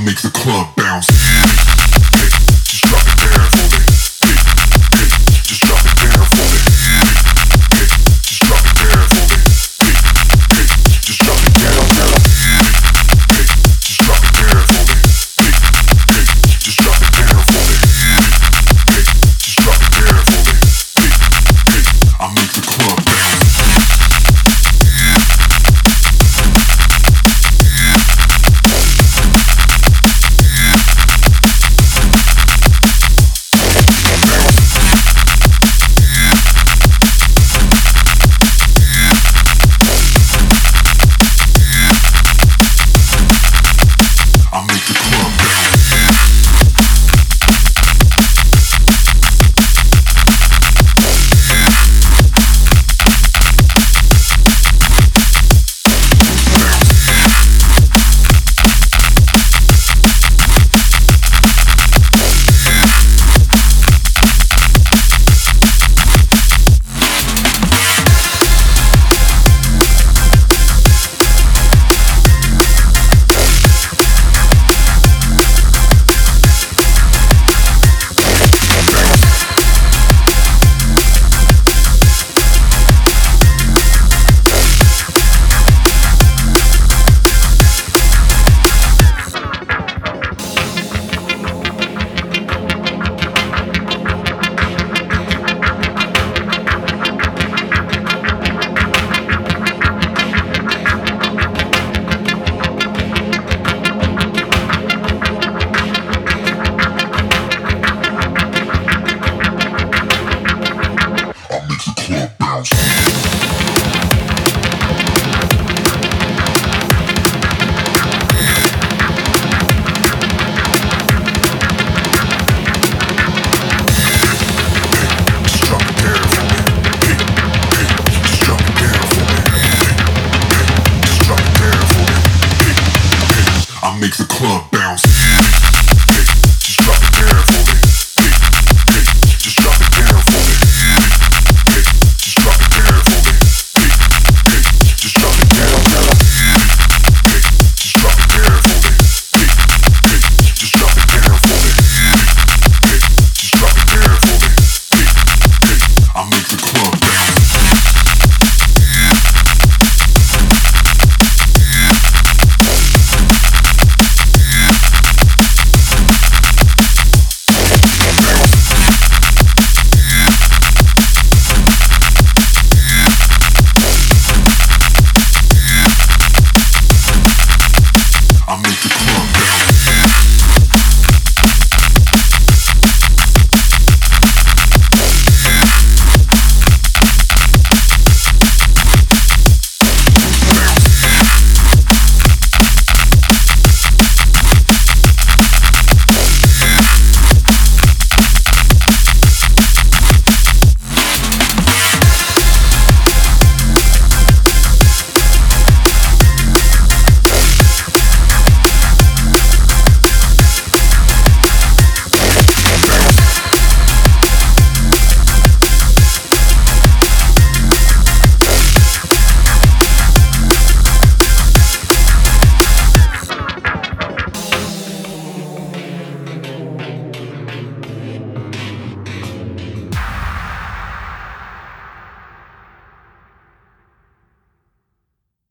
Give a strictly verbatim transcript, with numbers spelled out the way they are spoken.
make the club bounce. Hey, just drop it down for me. Hey, hey, just drop it down for me. Hey, just drop it down for me. Hey, hey, just drop it down, down. Hey, just drop it down for me. Hey, hey, just drop it down for me. Hey, just drop it down for me. Hey, hey, I make the club bounce. Make the club